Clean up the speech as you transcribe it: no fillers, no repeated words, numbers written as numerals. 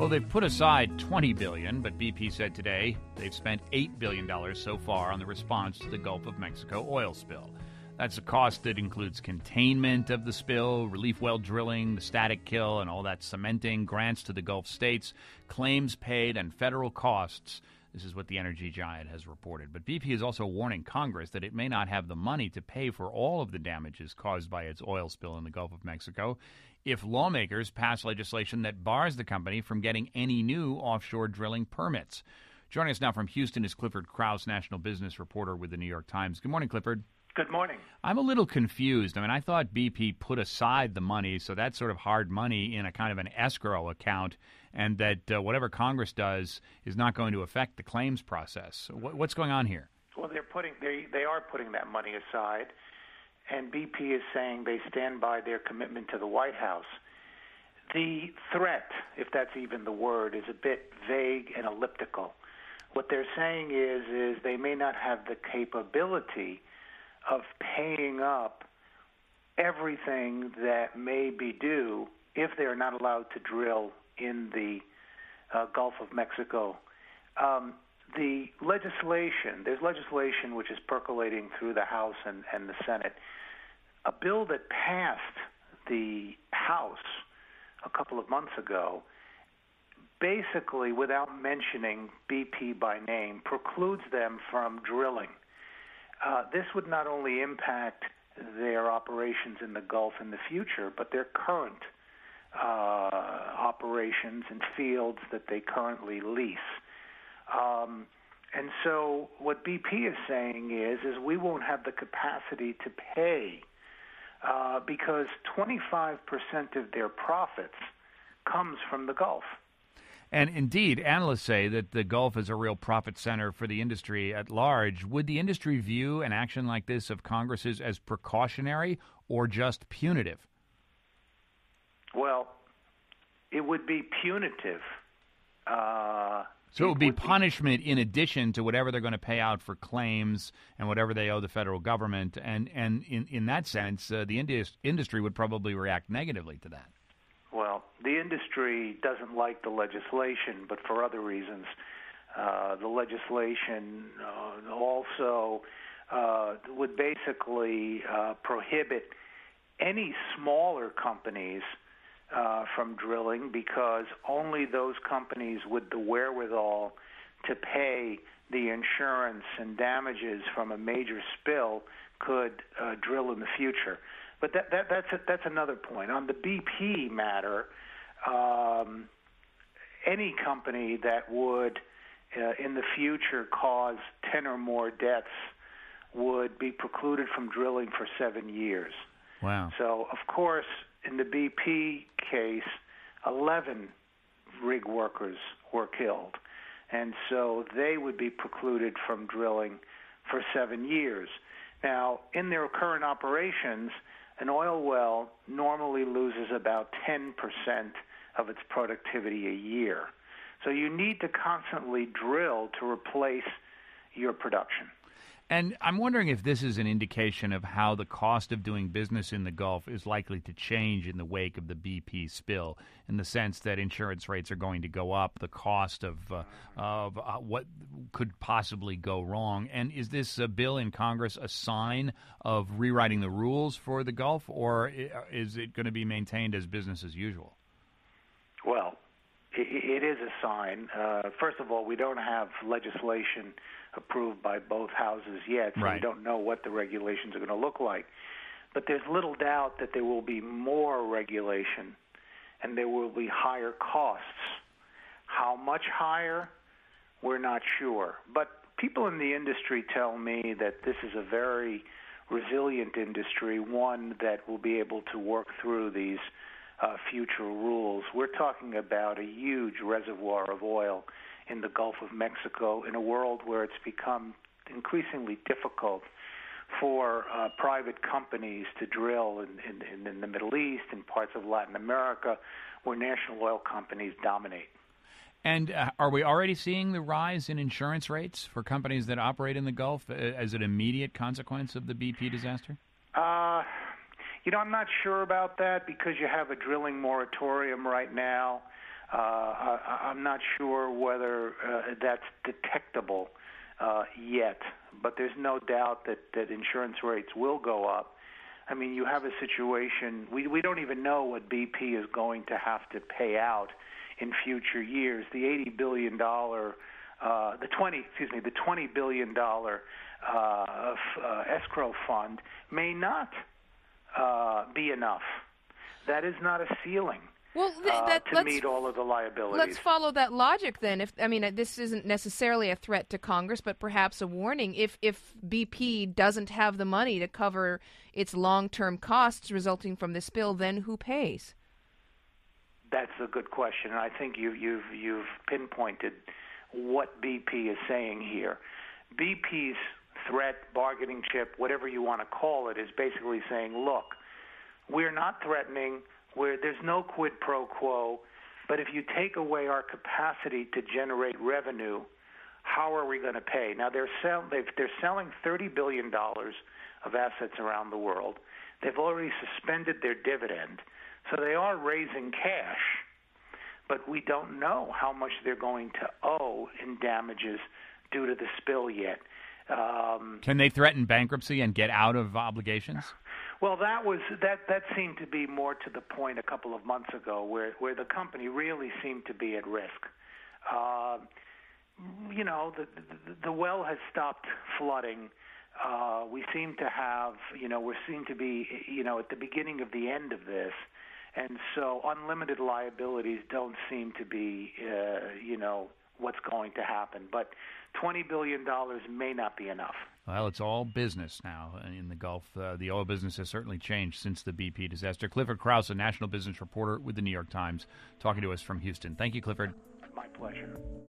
Well, they've put aside $20 billion, but BP said today they've spent $8 billion so far on the response to the Gulf of Mexico oil spill. That's a cost that includes containment of the spill, relief well drilling, the static kill, and all that cementing, grants to the Gulf states, claims paid, and federal costs. This is what the energy giant has reported. But BP is also warning Congress that it may not have the money to pay for all of the damages caused by its oil spill in the Gulf of Mexico if lawmakers pass legislation that bars the company from getting any new offshore drilling permits. Joining us now from Houston is Clifford Krause, national business reporter with the New York Times. Good morning, Clifford. Good morning. I'm a little confused. I mean, I thought BP put aside the money, so that's sort of hard money in a kind of an escrow account, and that whatever Congress does is not going to affect the claims process. What's going on here? Well, they are putting that money aside, and BP is saying they stand by their commitment to the White House. The threat, if that's even the word, is a bit vague and elliptical. What they're saying is they may not have the capability of paying up everything that may be due if they're not allowed to drill in the Gulf of Mexico. There's legislation which is percolating through the House and the Senate. A bill that passed the House a couple of months ago, basically without mentioning BP by name, precludes them from drilling. This would not only impact their operations in the Gulf in the future, but their current operations in fields that they currently lease. And so what BP is saying is we won't have the capacity to pay because 25% of their profits comes from the Gulf. And indeed, analysts say that the Gulf is a real profit center for the industry at large. Would the industry view an action like this of Congress's as precautionary or just punitive? Well, it would be punitive. So it would be punishment in addition to whatever they're going to pay out for claims and whatever they owe the federal government. And in that sense, the industry would probably react negatively to that. Well, the industry doesn't like the legislation, but for other reasons. The legislation also would basically prohibit any smaller companies from drilling because only those companies with the wherewithal to pay the insurance and damages from a major spill could drill in the future. But that's another point. On the BP matter, any company that would, in the future, cause 10 or more deaths would be precluded from drilling for 7 years. Wow. So, of course, in the BP case, 11 rig workers were killed. And so they would be precluded from drilling for 7 years. Now, in their current operations, an oil well normally loses about 10% of its productivity a year. So you need to constantly drill to replace your production. And I'm wondering if this is an indication of how the cost of doing business in the Gulf is likely to change in the wake of the BP spill, in the sense that insurance rates are going to go up, the cost of what could possibly go wrong. And is this bill in Congress a sign of rewriting the rules for the Gulf, or is it going to be maintained as business as usual? Well, it is a sign. First of all, we don't have legislation approved by both houses yet, so right. We don't know what the regulations are going to look like. But there's little doubt that there will be more regulation and there will be higher costs. How much higher, we're not sure. But people in the industry tell me that this is a very resilient industry, one that will be able to work through these future rules. We're talking about a huge reservoir of oil in the Gulf of Mexico in a world where it's become increasingly difficult for private companies to drill in the Middle East, in parts of Latin America, where national oil companies dominate. And are we already seeing the rise in insurance rates for companies that operate in the Gulf as an immediate consequence of the BP disaster? I'm not sure about that because you have a drilling moratorium right now. I'm not sure whether that's detectable yet, but there's no doubt that insurance rates will go up. I mean, you have a situation, we don't even know what BP is going to have to pay out in future years. The $80 billion, the $20 billion escrow fund may not be enough. That is not a ceiling. Well, to meet all of the liabilities. Let's follow that logic then. This isn't necessarily a threat to Congress, but perhaps a warning. If BP doesn't have the money to cover its long-term costs resulting from this spill, then who pays? That's a good question, and I think you've pinpointed what BP is saying here. BP's threat, bargaining chip, whatever you want to call it, is basically saying, look, we're not threatening. There's no quid pro quo, but if you take away our capacity to generate revenue, how are we going to pay? Now, they're selling $30 billion of assets around the world. They've already suspended their dividend, so they are raising cash, but we don't know how much they're going to owe in damages due to the spill yet. Can they threaten bankruptcy and get out of obligations? Well, that seemed to be more to the point a couple of months ago, where the company really seemed to be at risk. The well has stopped flooding. We seem to have, at the beginning of the end of this, and so unlimited liabilities don't seem to be, what's going to happen. But $20 billion may not be enough. Well, it's all business now in the Gulf. The oil business has certainly changed since the BP disaster. Clifford Krause, a national business reporter with the New York Times, talking to us from Houston. Thank you, Clifford. My pleasure.